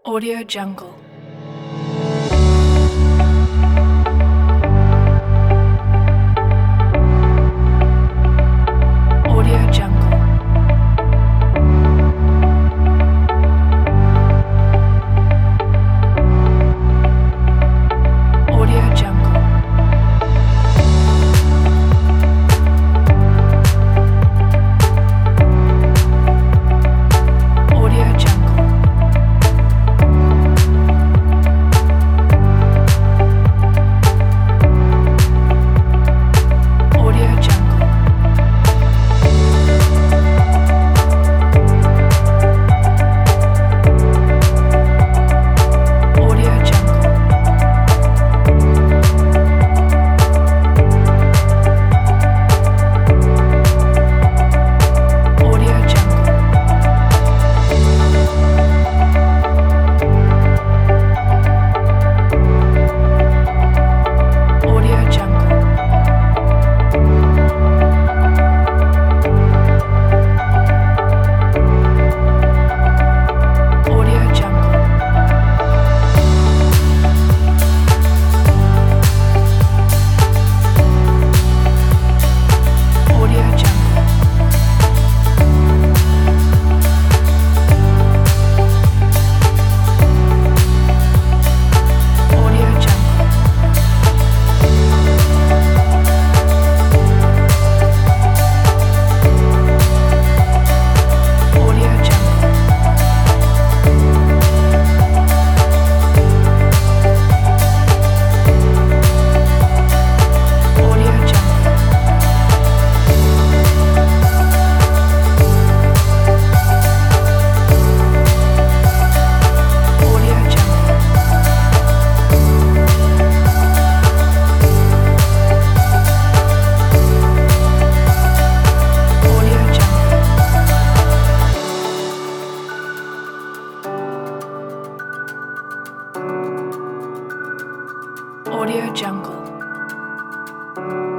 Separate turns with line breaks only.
Audio Jungle. Audio Jungle. Audio Jungle. Audio Jungle. Audio Jungle. Audio Jungle. Audio Jungle. Audio Jungle. Audio Jungle. Audio Jungle. Audio Jungle. Audio Jungle. Audio Jungle. Audio Jungle. Audio Jungle. Audio Jungle.